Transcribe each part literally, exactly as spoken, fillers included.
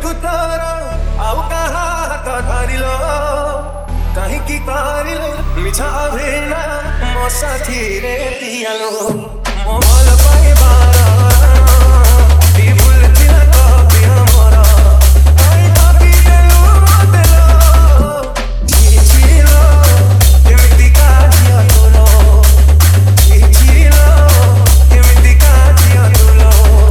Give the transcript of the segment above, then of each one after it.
को तारा आउ कहा हाथ धरिलो कहीं पारिलो मिछा भेना मो साथी रे पियालो मो भल पाए बारा दी भूल दिला तो पिया मोरा आई बाकी देलो देलो जी जीलो केमिति का जिया तोलो जी जीलो केमिति का जिया तोलो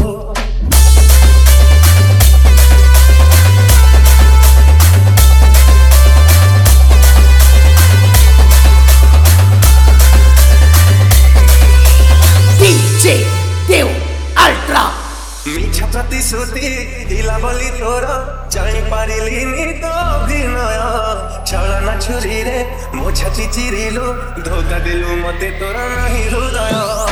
देव अल्ट्रा मिछा प्रतिश्रुति दिला बोली तोर जानी पारिलिनी तो अभिनय छलना छुरी रे मो छाती चिरिलु धोखा देलु मते तोर नहीं हृदय।